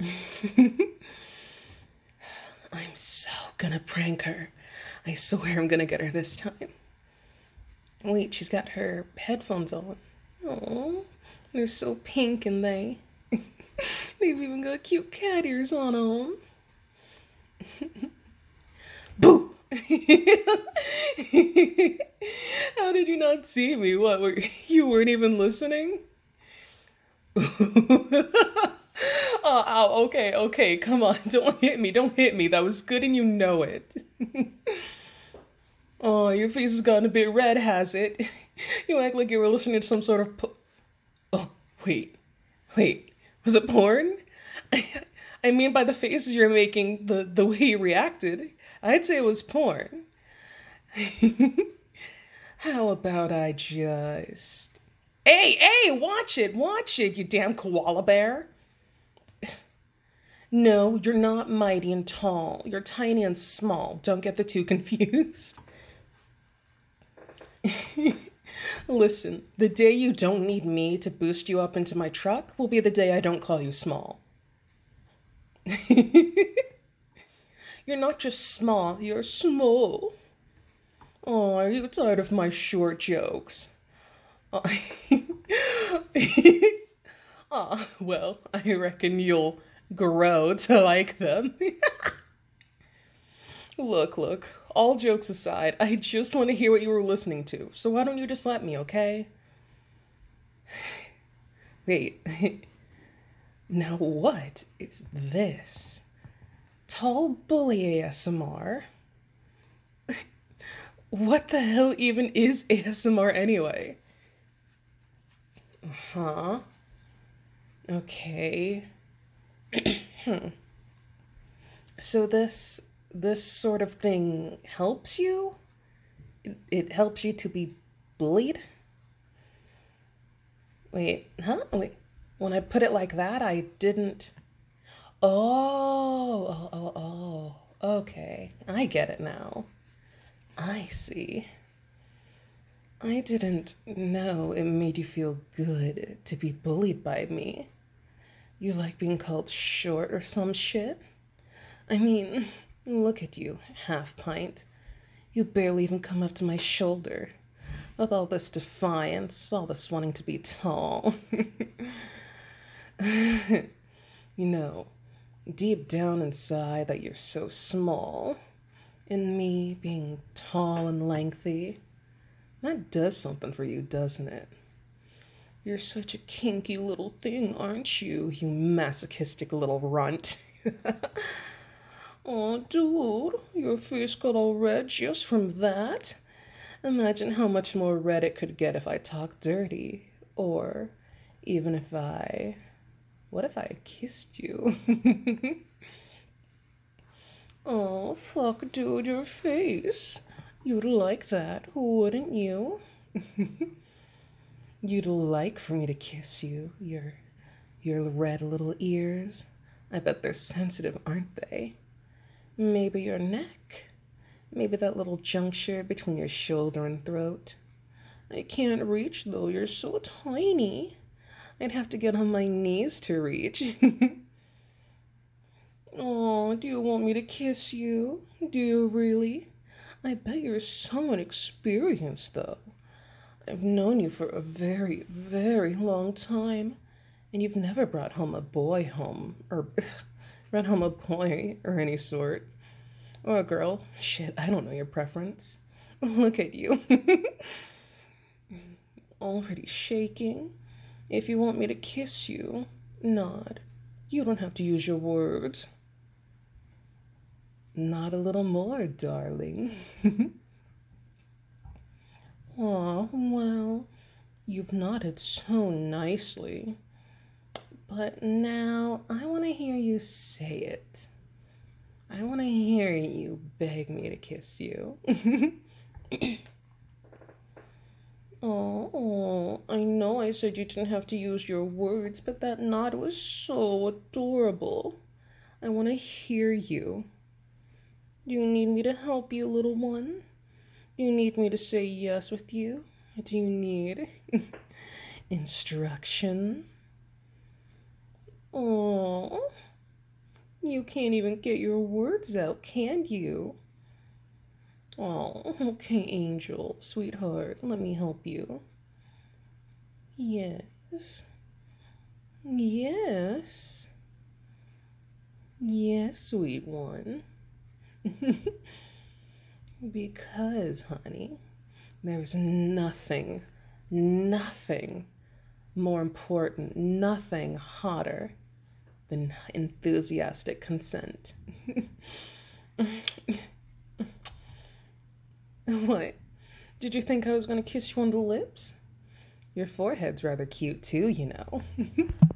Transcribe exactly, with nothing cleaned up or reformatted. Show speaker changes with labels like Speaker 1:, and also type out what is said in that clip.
Speaker 1: I'm so gonna prank her. I swear I'm gonna get her this time. Wait, she's got her headphones on. Oh, they're so pink and they. They've even got cute cat ears on them. Boo! How did you not see me? What, were you weren't even listening? Oh, ow, okay, okay, come on, don't hit me, don't hit me. That was good and you know it. Oh, your face has gotten a bit red, has it? You act like you were listening to some sort of. Po- oh, wait, wait, was it porn? I mean, by the faces you're making, the the way you reacted, I'd say it was porn. How about I just. Hey, hey, watch it, watch it, you damn koala bear. No, you're not mighty and tall. You're tiny and small. Don't get the two confused. Listen, the day you don't need me to boost you up into my truck will be the day I don't call you small. You're not just small, you're small. Oh, are you tired of my short jokes? Oh, oh well, I reckon you'll grow to like them. Look, look, all jokes aside, I just want to hear what you were listening to, so why don't you just let me, okay? Wait, now what is this? Tall bully A S M R? What the hell even is A S M R anyway? Huh? Okay. So this this sort of thing helps you? It, it helps you to be bullied? Wait, huh? Wait. When I put it like that, I didn't. Oh, oh, oh, oh. Okay, I get it now. I see. I didn't know it made you feel good to be bullied by me. You like being called short or some shit? I mean, look at you, half pint. You barely even come up to my shoulder. With all this defiance, all this wanting to be tall. You know, deep down inside that you're so small, and me being tall and lengthy, that does something for you, doesn't it? You're such a kinky little thing, aren't you, you masochistic little runt? Oh, dude, your face got all red just from that. Imagine how much more red it could get if I talked dirty. Or even if I. What if I kissed you? Oh, fuck, dude, your face. You'd like that, wouldn't you? You'd like for me to kiss you, your your red little ears. I bet they're sensitive, aren't they? Maybe your neck. Maybe that little juncture between your shoulder and throat. I can't reach though, you're so tiny. I'd have to get on my knees to reach. Oh, do you want me to kiss you? Do you really? I bet you're so inexperienced though. I've known you for a very, very long time, and you've never brought home a boy home, or brought home a boy or any sort. Or a girl. Shit, I don't know your preference. Look at you. Already shaking. If you want me to kiss you, nod. You don't have to use your words. Not a little more, darling. Aw, well, you've nodded so nicely. But now I want to hear you say it. I want to hear you beg me to kiss you. Oh, oh, I know I said you didn't have to use your words, but that nod was so adorable. I want to hear you. Do you need me to help you, little one? Do you need me to say yes with you? Do you need instruction? Oh. You can't even get your words out, can you? Oh, okay, Angel, sweetheart, let me help you. Yes. Yes. Yes, sweet one. Because, honey, there's nothing, nothing more important, nothing hotter than enthusiastic consent. What? Did you think I was going to kiss you on the lips? Your forehead's rather cute too, you know.